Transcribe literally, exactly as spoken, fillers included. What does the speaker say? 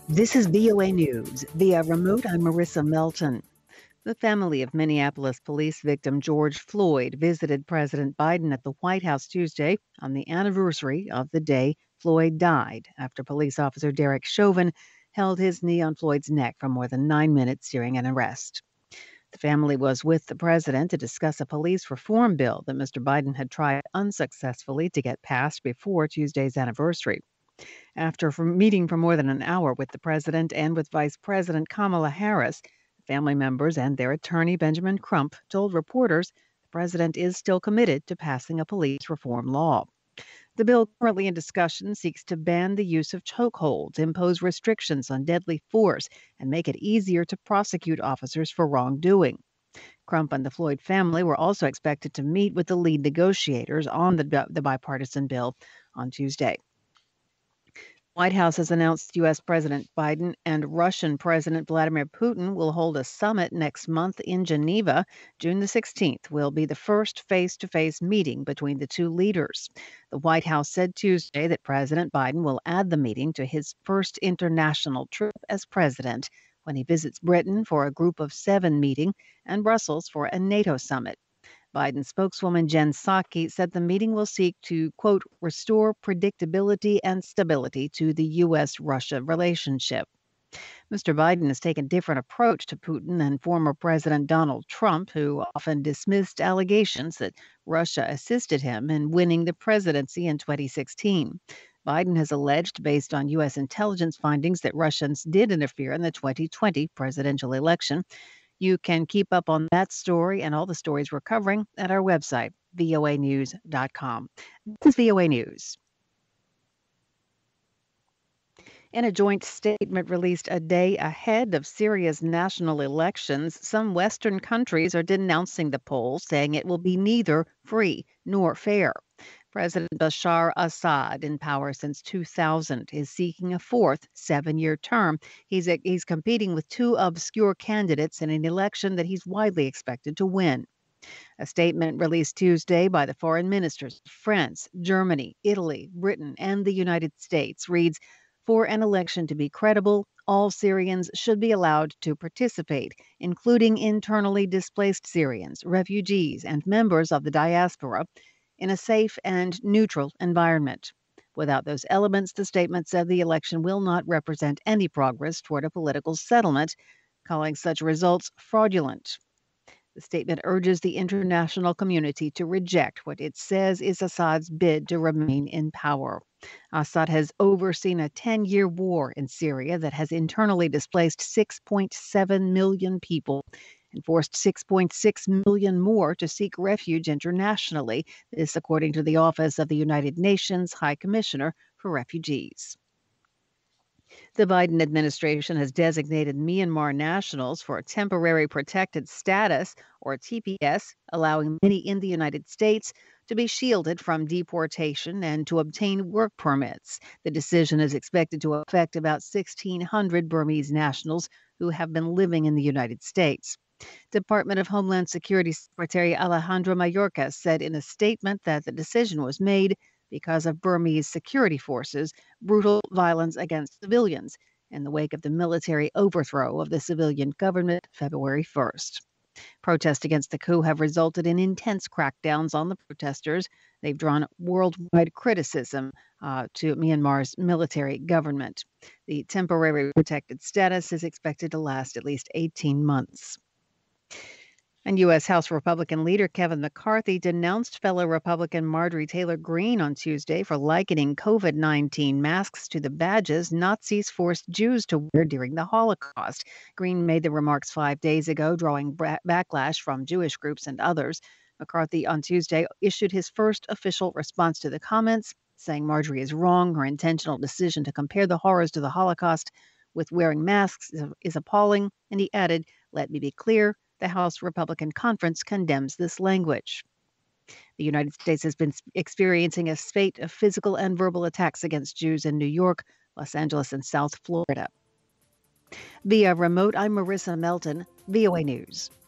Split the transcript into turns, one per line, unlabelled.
This is V O A News. Via remote, I'm Marissa Melton. The family of Minneapolis police victim George Floyd visited President Biden at the White House Tuesday on the anniversary of the day Floyd died after police officer Derek Chauvin held his knee on Floyd's neck for more than nine minutes during an arrest. The family was with the president to discuss a police reform bill that Mister Biden had tried unsuccessfully to get passed before Tuesday's anniversary. After for meeting for more than an hour with the president and with Vice President Kamala Harris, family members and their attorney Benjamin Crump told reporters the president is still committed to passing a police reform law. The bill currently in discussion seeks to ban the use of chokeholds, impose restrictions on deadly force, and make it easier to prosecute officers for wrongdoing. Crump and the Floyd family were also expected to meet with the lead negotiators on the, the bipartisan bill on Tuesday. White House has announced U S. President Biden and Russian President Vladimir Putin will hold a summit next month in Geneva. June the sixteenth will be the first face-to-face meeting between the two leaders. The White House said Tuesday that President Biden will add the meeting to his first international trip as president when he visits Britain for a Group of Seven meeting and Brussels for a NATO summit. Biden spokeswoman Jen Psaki said the meeting will seek to, quote, restore predictability and stability to the U S Russia relationship. Mister Biden has taken a different approach to Putin than former President Donald Trump, who often dismissed allegations that Russia assisted him in winning the presidency in twenty sixteen. Biden has alleged, based on U S intelligence findings, that Russians did interfere in the twenty twenty presidential election. You can keep up on that story and all the stories we're covering at our website, V O A news dot com. This is V O A News. In a joint statement released a day ahead of Syria's national elections, some Western countries are denouncing the poll, saying it will be neither free nor fair. President Bashar Assad, in power since two thousand, is seeking a fourth seven-year term. He's, he's competing with two obscure candidates in an election that he's widely expected to win. A statement released Tuesday by the foreign ministers of France, Germany, Italy, Britain, and the United States reads, for an election to be credible, all Syrians should be allowed to participate, including internally displaced Syrians, refugees, and members of the diaspora, in a safe and neutral environment. Without those elements, the statement said the election will not represent any progress toward a political settlement, calling such results fraudulent. The statement urges the international community to reject what it says is Assad's bid to remain in power. Assad has overseen a ten-year war in Syria that has internally displaced six point seven million people and forced six point six million more to seek refuge internationally, this according to the Office of the United Nations High Commissioner for Refugees. The Biden administration has designated Myanmar nationals for temporary protected status, or T P S, allowing many in the United States to be shielded from deportation and to obtain work permits. The decision is expected to affect about sixteen hundred Burmese nationals who have been living in the United States. Department of Homeland Security Secretary Alejandro Mayorkas said in a statement that the decision was made because of Burmese security forces' brutal violence against civilians in the wake of the military overthrow of the civilian government February first. Protests against the coup have resulted in intense crackdowns on the protesters. They've drawn worldwide criticism uh, to Myanmar's military government. The temporary protected status is expected to last at least eighteen months. And U S. House Republican leader Kevin McCarthy denounced fellow Republican Marjorie Taylor Greene on Tuesday for likening COVID nineteen masks to the badges Nazis forced Jews to wear during the Holocaust. Greene made the remarks five days ago, drawing bra- backlash from Jewish groups and others. McCarthy on Tuesday issued his first official response to the comments, saying Marjorie is wrong. Her intentional decision to compare the horrors to the Holocaust with wearing masks is, is appalling. And he added, let me be clear, the House Republican Conference condemns this language. The United States has been experiencing a spate of physical and verbal attacks against Jews in New York, Los Angeles, and South Florida. Via remote, I'm Marissa Melton, V O A News.